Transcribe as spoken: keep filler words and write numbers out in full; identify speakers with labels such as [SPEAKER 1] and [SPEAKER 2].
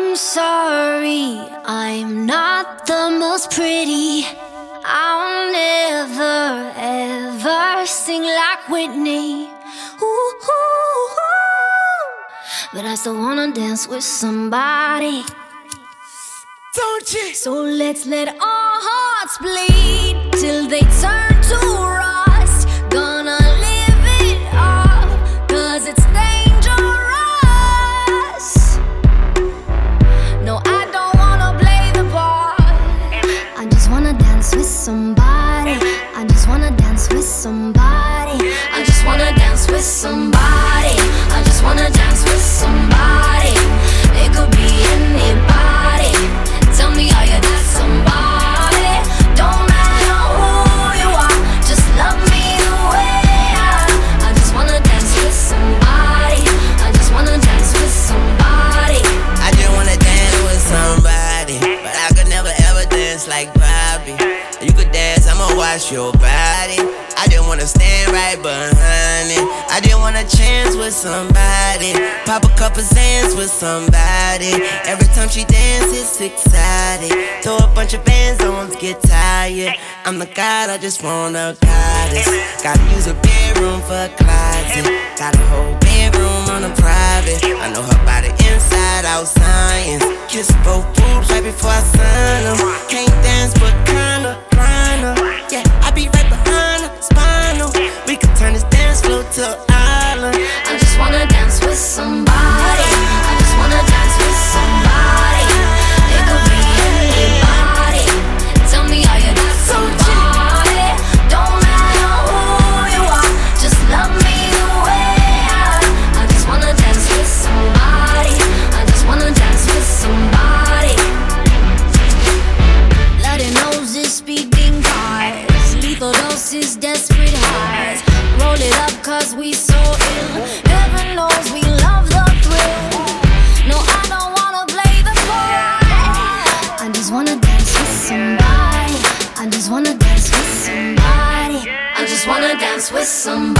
[SPEAKER 1] I'm sorry, I'm not the most pretty. I'll never ever sing like Whitney. Ooh, ooh, ooh. But I still wanna dance with somebody.
[SPEAKER 2] Don't you?
[SPEAKER 1] So let's let our hearts bleed till they turn to rust. Gonna live it up, cause it's dangerous. No, I don't wanna play the part. I just wanna dance with somebody. I just wanna dance with somebody. I just wanna dance with somebody. I just wanna dance with somebody. It could be anybody. Tell me, are you that somebody? Don't matter who you are, just love me the way I am. I just wanna dance with somebody. I just wanna dance with somebody.
[SPEAKER 2] I just wanna dance with somebody, but I could never ever dance like Bobby. You could dance, I'ma watch your body. I just wanna stand right behind it. I just want a chance with somebody. Pop a couple Zans with somebody. Every time she dances, it's exciting. Throw a bunch of bands on, get tired. I'm the god, I just want a goddess. Gotta use a bedroom for a closet. Got a whole bedroom on a private. I know her body inside out, science. Kiss both boobs right before I sign them. Can't dance but kinda, kinda. Yeah, I be right behind her, spinal. We could turn this dance floor to an island.
[SPEAKER 1] I just wanna dance with somebody. I just wanna dance with somebody. It could be anybody. Tell me, are you that somebody? Don't matter who you are, just love me the way I am. I just wanna dance with somebody. I just wanna dance with somebody. Bloody noses, speeding cars, lethal doses, desperate highs. Roll it up cause we so ill. Heaven knows we love the thrill. No, I don't wanna play the part. I just wanna dance with somebody. I just wanna dance with somebody. I just wanna dance with somebody.